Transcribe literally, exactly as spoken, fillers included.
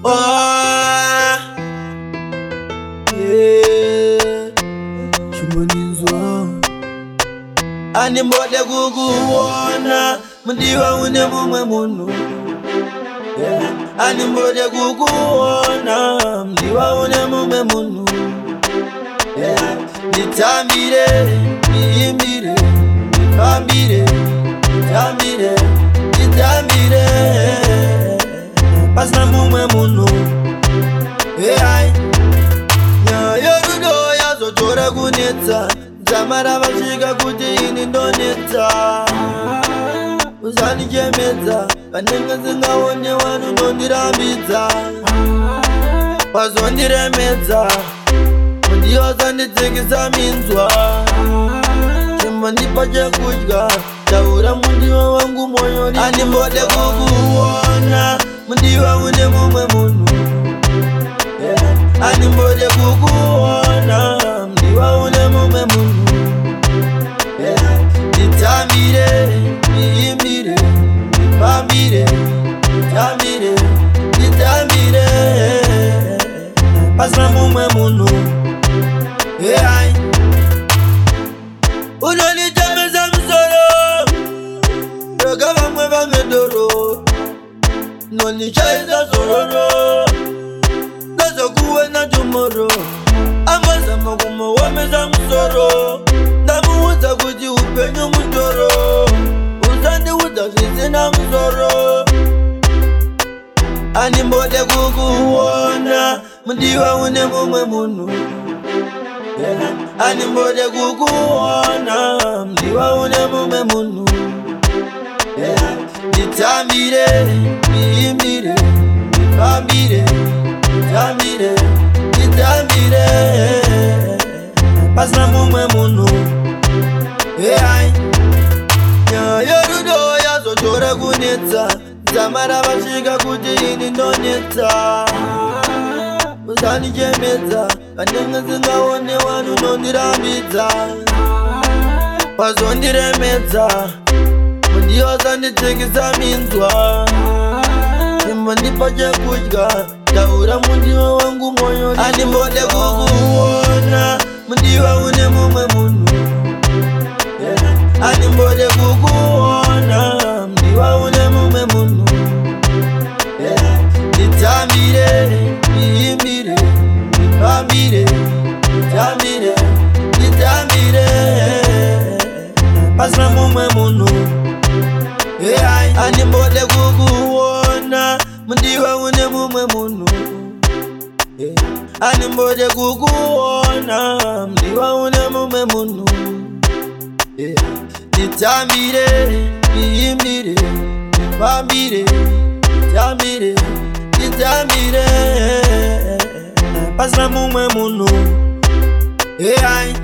Oh, yeah. Chumaninzwa ani mbode kukuona mdiwa une mumwe munu, yeah. Ani mbode kukuona mdiwa une mumwe munu, yeah. Nitambire, niimbire, nipambire, nitambire, nitambire pasna mumwe munu, yeah. Yorudo yazotora kunetsa zamara vashika kuti ini ndonetsa uzanichemedza kanenge singaone wanu nondirambidza wazondiremedza mundiyoza nditsikisa minzwa chimba ndipa chekudya taura mundiwa wangu moyoni animbode kukuona mundiwa une mumwe munhu, yeah. Animbode kukuona mundiwa une mumwe munhu, yeah. Nitambire, niimbire, nipambire, nitambire, nitambire pasna mumwe munhu, yeah. Unonichemeza msoro yoga vamwe vangedoro nonichaisa sororo kazokuwena tomorrow amazama kumawameza msoro ndamuudza kuti upenyu mutoro uzandiudza zvisina msoro animbode kukuona mundiwa une mumwe munhu, yeah. Animbode kukuona mundiwa une mumwe munhu, yeah. Nitambire, niimbire, nipambire, nitambire, nitambire pasna mumwe munhu, yeah. Yorudo yazotora kunetsa zamara vashika kuti ini ndonetsa uzanichemedza kanenge singaone wanu nondirambidza wazondiremedza mundiyoza nditsikisa minzwa chimba ndipa chekudya taura mundiwa wangu moyoni animbode kukuona mundiwa une mumwe munhu, yeah. Animbode kukuona mundiwa une mumwe munhu, yeah. Nitambire, niimbire, nipambire, nitambire, nitambire pasna mumwe munhu, yeah. Animbode kukuona mundiwa une mumwe munhu, yeah. Animbode kukuona mundiwa une mumwe munhu, yeah. Nitambire, niimbire, nipambire, nitambire, nitambire pasna mumwe munhu, yeah.